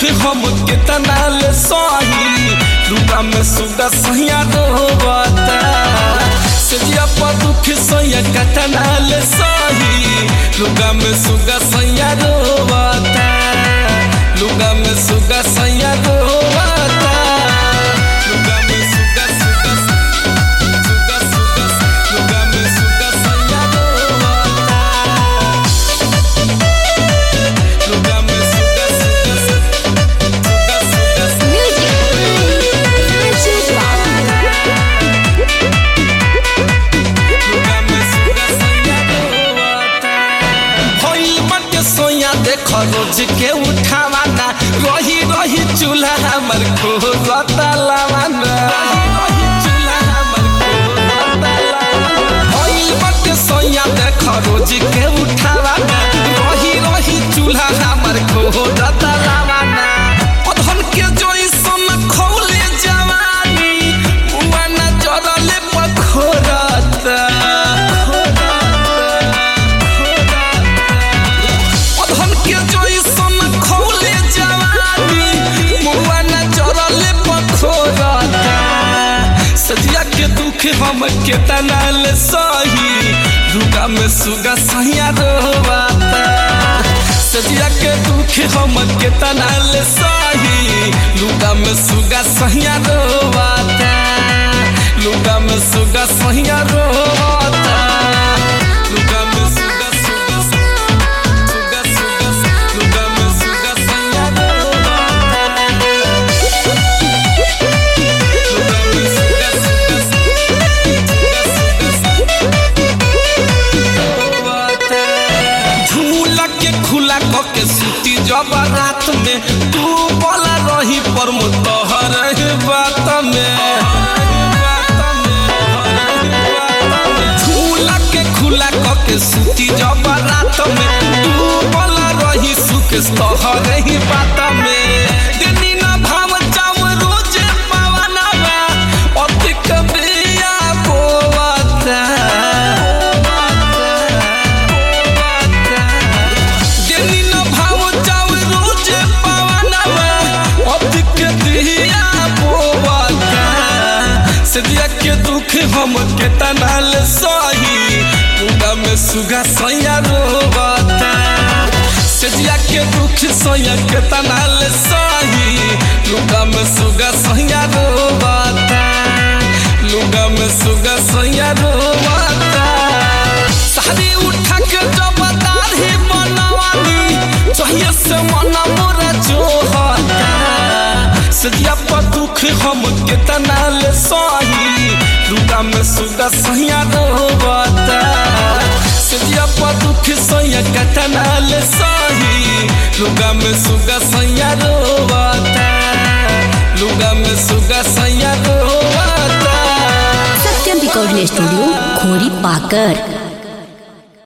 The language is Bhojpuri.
हम कितना ले सही लुगा में सुगा सहिया रोवता सजिया पर दुख सहिया कितना ले सही लुगा में सुगा सहिया रोवता लुगा में सुगा सहिया रोवता लुगा में सुगा सुगा सुगा सुगा लुगा में सुगा सहिया रोवता लुगा में सुगा सुगा सुगा लुगा में सुगा सहिया रोवता होई मत सोया देख रोज के उठावाना रही रही चूल्हा हमर को रतलावाना रही चूल्हा हमर को रतलावाना होई मत सोया देख रोज के उठावाना रही रही चूल्हा हमर को रतलावाना पधन के जोई सोन खौले जवानी मुआना जरले पखोरता पधन के जोई सोन खौले जवानी मुआना जरले पखोरता सजिया के दुख हम केतना ले सही लुगा में सुगा सहिया रोवता सजिया के दुख हम केतना ले सही लुगा में सुगा सहिया रोवता लुगा में सुगा सहिया रोवता लुगा में सुगा सुगा सुगा सुगा लुगा में सुगा सहिया रोवता लुगा में सुगा सुगा रोवता झूला के खुला के सूती जब रात में तू बोला रही पर मुतहर बात में झूला के खुला के सूती जब रात में तू बोला रही सुख तोहर ही बात में दिनी ना भाव जाम रोज पावना अति कबिया बोवता दिनी ना भाव जाम रोज पावना अति कबिया बोवता सदिया के दुख हम केतना ले सही लुगा में सुगा सहिया रोवता सजिया के दुख सहिया केतना ले सही लुगा में सुगा सहिया रोवता लुगा में सुगा सहिया रोवता सारी उठा के जब दाढ़ी बनवानी चाहिए से मना मोरा जोहता सजिया पर दुख हम केतना ले सही लुगा में सुगा सहिया रोवता सजिया पर दुख सहिया केतना ले सही लुगा में सुगा सहिया रोवता लुगा में सुगा सहिया रोवता सत्यम रिकॉर्डिंग स्टूडियो खोरी पाकर।